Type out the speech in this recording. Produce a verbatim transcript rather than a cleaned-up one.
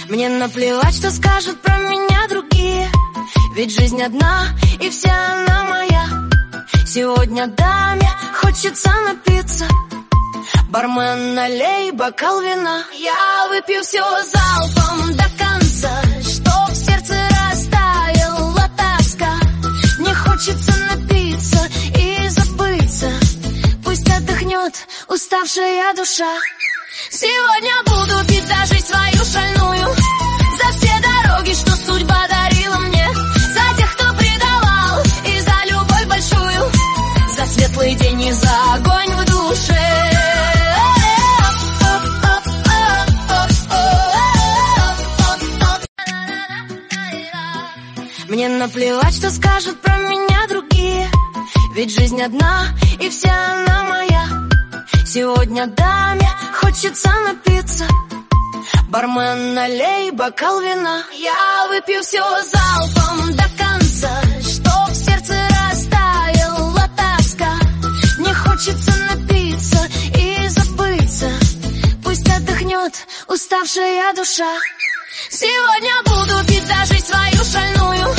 Мне наплевать, что скажут про меня другие, ведь жизнь одна, и вся она моя. Сегодня даме хочется напиться, бармен, налей бокал вина. Я выпью все залпом до конца, чтоб в сердце растаяла тоска. Мне хочется напиться и забыться, пусть отдохнет уставшая душа. Сегодня буду пить за жизнь свою шальную, за все дороги, что судьба дарила мне, за тех, кто предавал, и за любовь большую, за светлый день и за огонь в душе. Мне наплевать, что скажут про меня другие, ведь жизнь одна, и вся она моя. Сегодня даме хочется напиться, бармен, налей бокал вина. Я выпью все залпом до конца, чтоб в сердце растаяла тоска. Мне хочется напиться и забыться, пусть отдохнет уставшая душа. Сегодня буду пить за жизнь свою шальную,